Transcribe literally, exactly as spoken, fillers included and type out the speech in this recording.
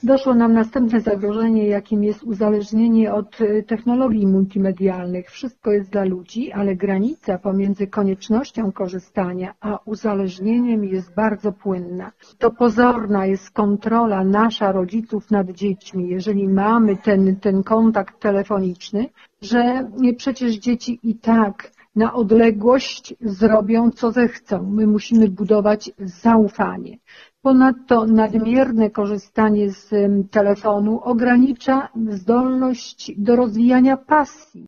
Doszło nam następne zagrożenie, jakim jest uzależnienie od technologii multimedialnych. Wszystko jest dla ludzi, ale granica pomiędzy koniecznością korzystania a uzależnieniem jest bardzo płynna. To pozorna jest kontrola nasza, rodziców, nad dziećmi, jeżeli mamy ten, ten kontakt telefoniczny, że przecież dzieci i tak na odległość zrobią, co zechcą. My musimy budować zaufanie. Ponadto nadmierne korzystanie z telefonu ogranicza zdolność do rozwijania pasji.